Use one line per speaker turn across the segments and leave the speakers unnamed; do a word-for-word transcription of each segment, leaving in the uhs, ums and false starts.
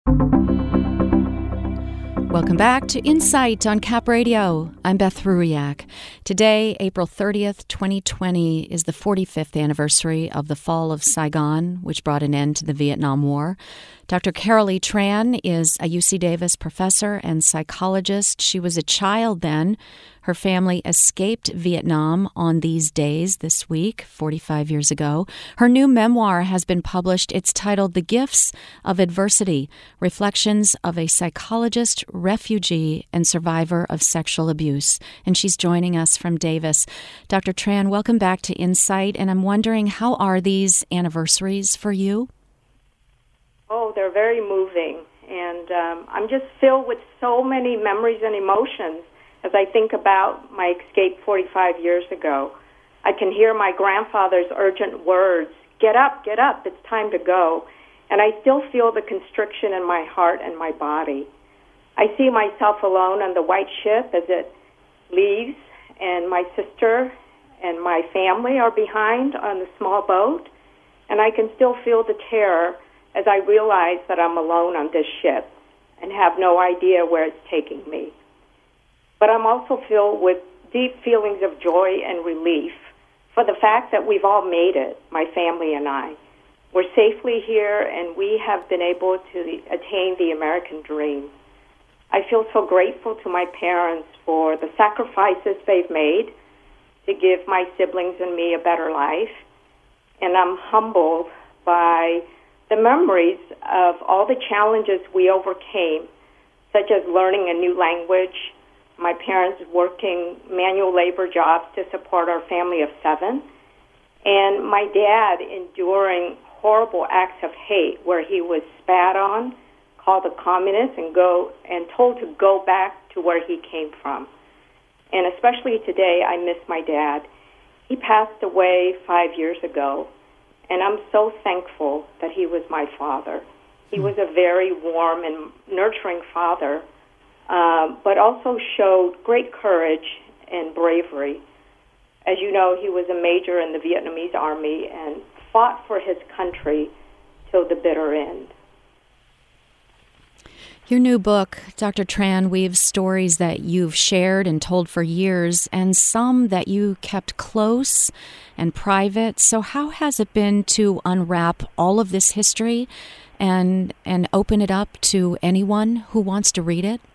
Welcome back to Insight on Cap Radio. I'm Beth Ruiak. Today, April thirtieth, twenty twenty, is the forty-fifth anniversary of the fall of Saigon, which brought an end to the Vietnam War. Doctor Carolee Tran is a U C Davis professor and psychologist. She was a child then. Her family escaped Vietnam on these days this week, forty-five years ago. Her new memoir has been published. It's titled The Gifts of Adversity, Reflections of a Psychologist, Refugee, and Survivor of Sexual Abuse. And she's joining us from Davis. Doctor Tran, welcome back to Insight. And I'm wondering, how are these anniversaries for you?
Oh, they're very moving. And um, I'm just filled with so many memories and emotions. As I think about my escape forty-five years ago, I can hear my grandfather's urgent words, "Get up, get up, it's time to go." And I still feel the constriction in my heart and my body. I see myself alone on the white ship as it leaves, and my sister and my family are behind on the small boat. And I can still feel the terror as I realize that I'm alone on this ship and have no idea where it's taking me. But I'm also filled with deep feelings of joy and relief for the fact that we've all made it, my family and I. We're safely here, and we have been able to attain the American dream. I feel so grateful to my parents for the sacrifices they've made to give my siblings and me a better life. And I'm humbled by the memories of all the challenges we overcame, such as learning a new language, my parents working manual labor jobs to support our family of seven, and my dad enduring horrible acts of hate where he was spat on, called a communist, and go and told to go back to where he came from. And especially today, I miss my dad. He passed away five years ago, and I'm so thankful that he was my father. He was a very warm and nurturing father, Um, but also showed great courage and bravery. As you know, he was a major in the Vietnamese army and fought for his country till the bitter end.
Your new book, Doctor Tran, weaves stories that you've shared and told for years, and some that you kept close and private. So how has it been to unwrap all of this history and and open it up to anyone who wants to read it?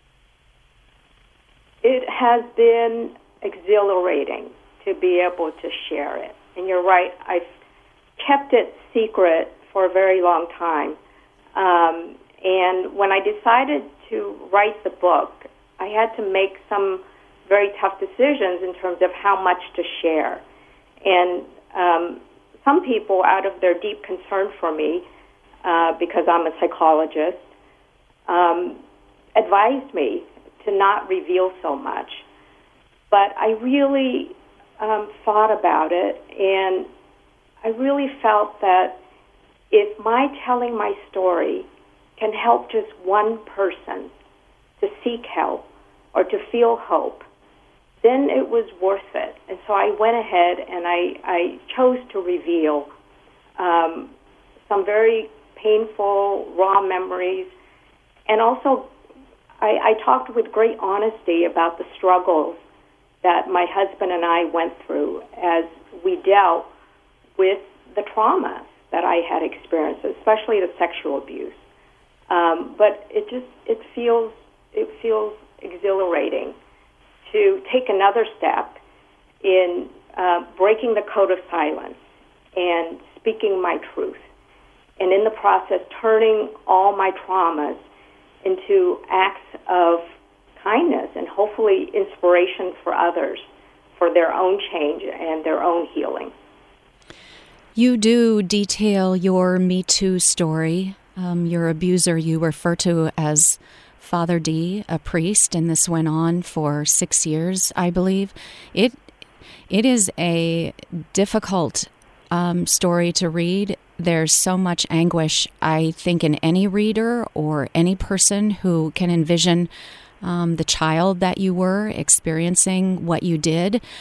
It has been exhilarating to be able to share it. And you're right, I've kept it secret for a very long time. Um, and when I decided to write the book, I had to make some very tough decisions in terms of how much to share. And um, some people, out of their deep concern for me, uh, because I'm a psychologist, um, advised me to not reveal so much. But I really um, thought about it, and I really felt that if my telling my story can help just one person to seek help or to feel hope, then it was worth it. And so I went ahead and I, I chose to reveal um, some very painful, raw memories, and also I, I talked with great honesty about the struggles that my husband and I went through as we dealt with the trauma that I had experienced, especially the sexual abuse. Um, but it just it feels it feels exhilarating to take another step in uh, breaking the code of silence and speaking my truth, and in the process turning all my traumas into acts of kindness and hopefully inspiration for others for their own change and their own healing.
You do detail your Me Too story. Um, your abuser you refer to as Father D, a priest, and this went on for six years, I believe. It It is a difficult um, story to read. There's so much anguish, I think, in any reader or any person who can envision um, the child that you were experiencing what you did.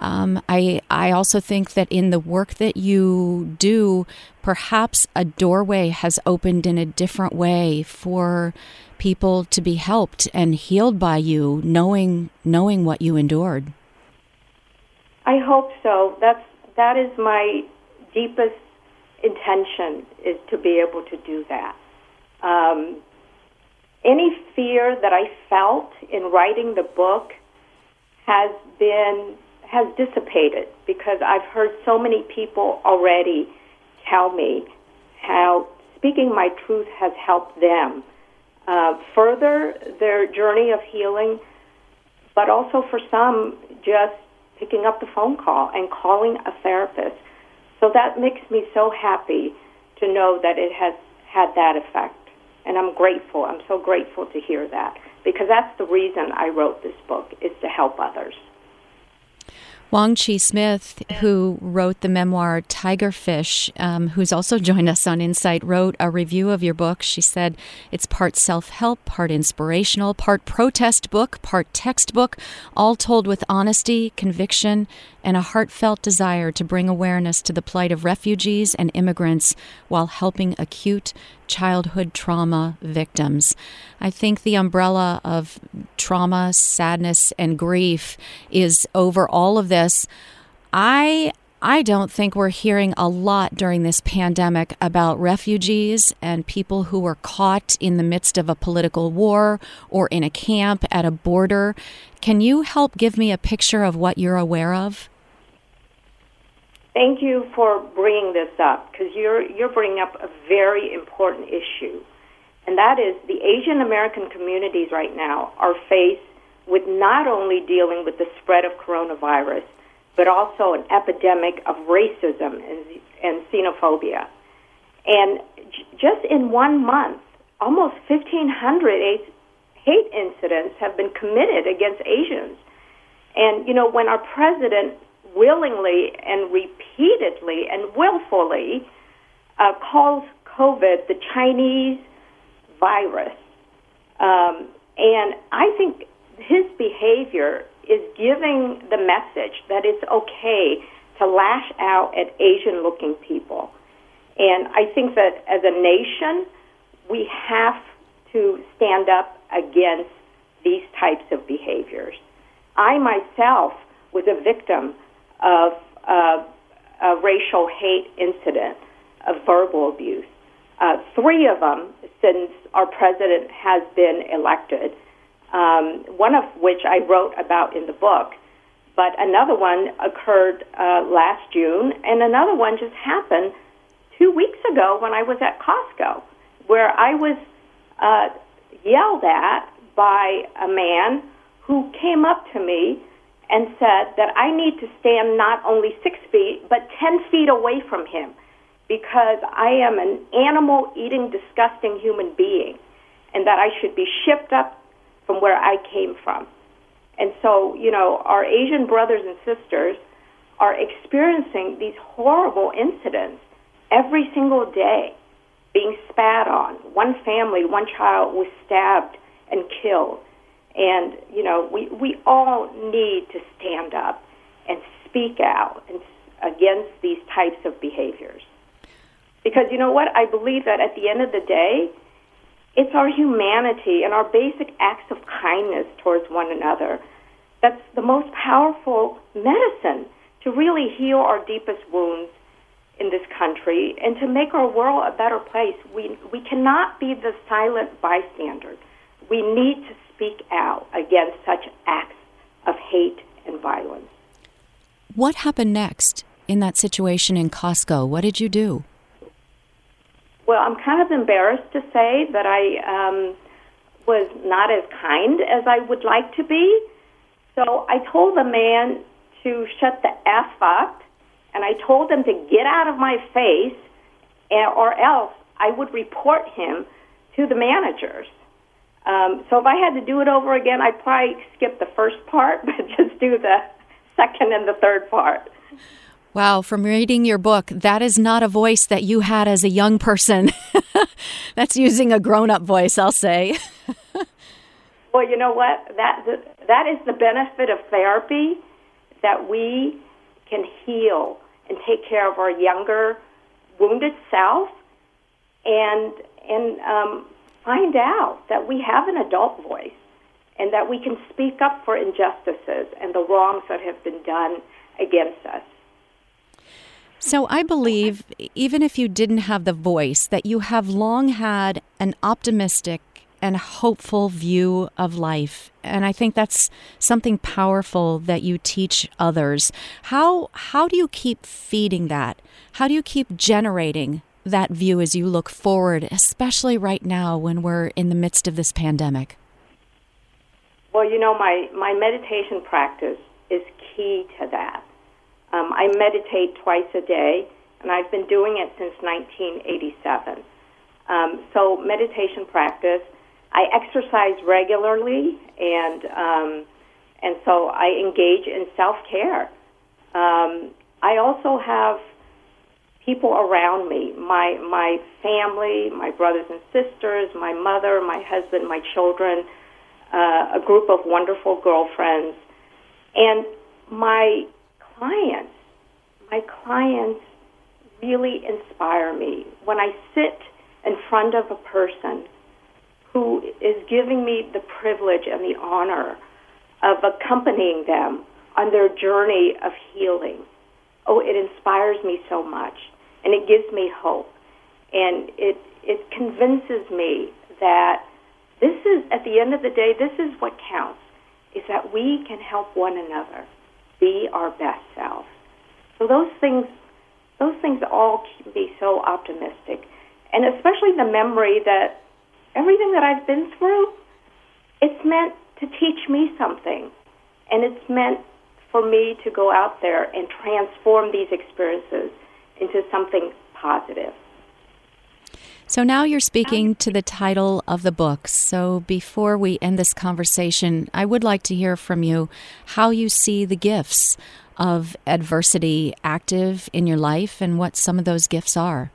Um, I I also think that in the work that you do, perhaps a doorway has opened in a different way for people to be helped and healed by you, knowing knowing what you endured.
I hope so. That's that is my deepest intention, is to be able to do that. Um, any fear that I felt in writing the book has been has dissipated, because I've heard so many people already tell me how speaking my truth has helped them uh, further their journey of healing, but also for some, just picking up the phone call and calling a therapist. So that makes me so happy to know that it has had that effect. And I'm grateful. I'm so grateful to hear that, because that's the reason I wrote this book, is to help others.
Wong Chi Smith, who wrote the memoir Tigerfish, um, who's also joined us on Insight, wrote a review of your book. She said it's part self-help, part inspirational, part protest book, part textbook, all told with honesty, conviction, and a heartfelt desire to bring awareness to the plight of refugees and immigrants while helping acute childhood trauma victims. I think the umbrella of trauma, sadness, and grief is over all of this. I I don't think we're hearing a lot during this pandemic about refugees and people who were caught in the midst of a political war or in a camp at a border. Can you help give me a picture of what you're aware of?
Thank you for bringing this up, because you're you're bringing up a very important issue, and that is the Asian American communities right now are faced with not only dealing with the spread of coronavirus, but also an epidemic of racism and, and xenophobia. And j- just in one month, almost fifteen hundred hate incidents have been committed against Asians. And, you know, when our president willingly and repeatedly and willfully uh, calls COVID the Chinese virus. Um, and I think his behavior is giving the message that it's okay to lash out at Asian-looking people. And I think that as a nation, we have to stand up against these types of behaviors. I myself was a victim of uh, a racial hate incident, of verbal abuse. Uh, three of them since our president has been elected, um, one of which I wrote about in the book, but another one occurred uh, last June, and another one just happened two weeks ago when I was at Costco, where I was uh, yelled at by a man who came up to me and said that I need to stand not only six feet, but ten feet away from him, because I am an animal-eating, disgusting human being, and that I should be shipped up from where I came from. And so, you know, our Asian brothers and sisters are experiencing these horrible incidents every single day, being spat on. One family, one child was stabbed and killed. And, you know, we, we all need to stand up and speak out and, against these types of behaviors. Because, you know what, I believe that at the end of the day, it's our humanity and our basic acts of kindness towards one another that's the most powerful medicine to really heal our deepest wounds in this country and to make our world a better place. We, we cannot be the silent bystander. We need to speak out against such acts of hate and violence.
What happened next in that situation in Costco? What did you do?
Well, I'm kind of embarrassed to say that I um, was not as kind as I would like to be. So I told the man to shut the F up, and I told him to get out of my face, or else I would report him to the managers. Um, so if I had to do it over again, I'd probably skip the first part, but just do the second and the third part.
Wow, from reading your book, that is not a voice that you had as a young person. That's using a grown-up voice, I'll say.
Well, you know what? That that is the benefit of therapy, that we can heal and take care of our younger, wounded self, and and um, find out that we have an adult voice and that we can speak up for injustices and the wrongs that have been done against us.
So I believe, even if you didn't have the voice, that you have long had an optimistic and hopeful view of life. And I think that's something powerful that you teach others. How how do you keep feeding that? How do you keep generating that view as you look forward, especially right now when we're in the midst of this pandemic?
Well, you know, my, my meditation practice is key to that. Um, I meditate twice a day, and I've been doing it since nineteen eighty-seven. Um, so meditation practice, I exercise regularly, and um, and so I engage in self-care. Um, I also have people around me, my my family, my brothers and sisters, my mother, my husband, my children, uh, a group of wonderful girlfriends, and my clients. My clients really inspire me. When I sit in front of a person who is giving me the privilege and the honor of accompanying them on their journey of healing, oh, it inspires me so much, and it gives me hope, and it it convinces me that this is, at the end of the day, this is what counts, is that we can help one another be our best selves. So those things, those things all keep me so optimistic, and especially the memory that everything that I've been through, it's meant to teach me something, and it's meant for me to go out there and transform these experiences into something positive.
So now you're speaking to the title of the book. So before we end this conversation, I would like to hear from you how you see the gifts of adversity active in your life and what some of those gifts are.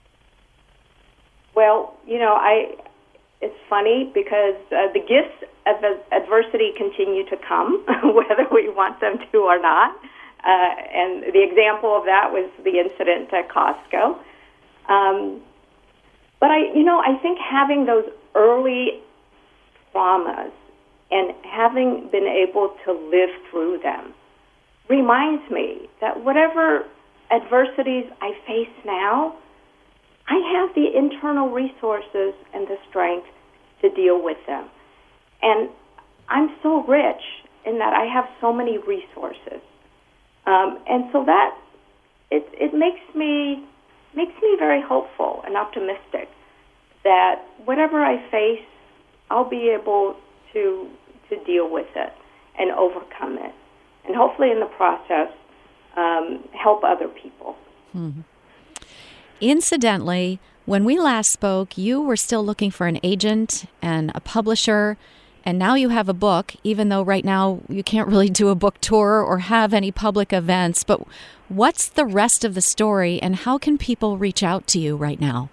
Well, you know, I it's funny because uh, the gifts of adversity continue to come, whether we want them to or not. Uh, and the example of that was the incident at Costco. Um, but I, you know, I think having those early traumas and having been able to live through them reminds me that whatever adversities I face now, I have the internal resources and the strength to deal with them. And I'm so rich in that I have so many resources. Um, and so that, it, it makes me makes me very hopeful and optimistic that whatever I face, I'll be able to to deal with it and overcome it. And hopefully in the process, um, help other people.
Mm-hmm. Incidentally, when we last spoke, you were still looking for an agent and a publisher, and now you have a book, even though right now you can't really do a book tour or have any public events. But what's the rest of the story, and how can people reach out to you right now?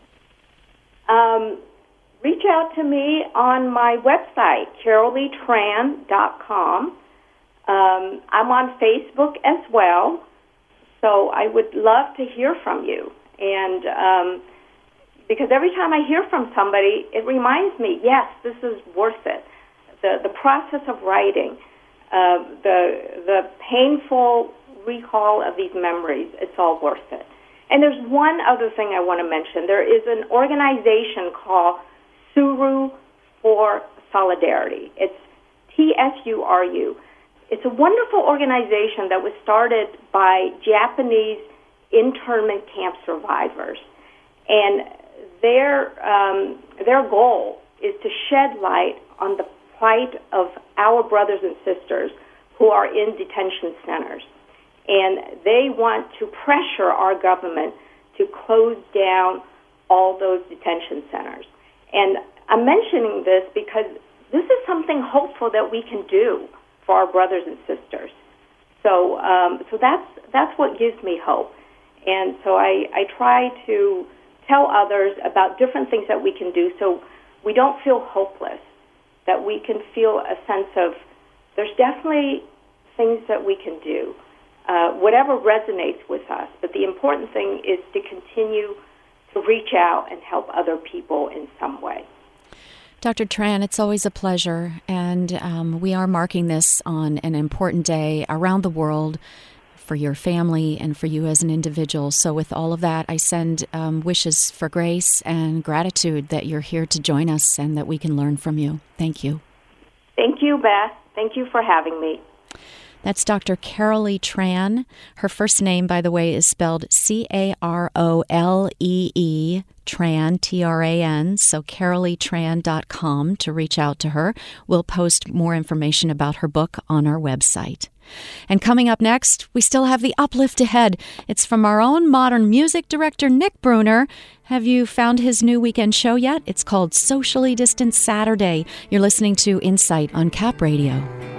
Um, reach out to me on my website, carol lee tran dot com. Um, I'm on Facebook as well, so I would love to hear from you. And um, because every time I hear from somebody, it reminds me, yes, this is worth it. The the process of writing, uh, the the painful recall of these memories, it's all worth it. And there's one other thing I want to mention. There is an organization called Tsuru for Solidarity. It's T S U R U. It's a wonderful organization that was started by Japanese internment camp survivors. And their um, their goal is to shed light on the plight of our brothers and sisters who are in detention centers. And they want to pressure our government to close down all those detention centers. And I'm mentioning this because this is something hopeful that we can do for our brothers and sisters. So um, so that's that's what gives me hope. And so I, I try to tell others about different things that we can do so we don't feel hopeless, that we can feel a sense of there's definitely things that we can do, uh, whatever resonates with us. But the important thing is to continue to reach out and help other people in some way.
Doctor Tran, it's always a pleasure, and um, we are marking this on an important day around the world for your family and for you as an individual. So with all of that, I send um, wishes for grace and gratitude that you're here to join us and that we can learn from you. Thank you.
Thank you, Beth. Thank you for having me.
That's Doctor Carolee Tran. Her first name, by the way, is spelled C A R O L E E, Tran, T R A N, so carolee tran dot com to reach out to her. We'll post more information about her book on our website. And coming up next, we still have the uplift ahead. It's from our own modern music director, Nick Bruner. Have you found his new weekend show yet? It's called Socially Distant Saturday. You're listening to Insight on Cap Radio.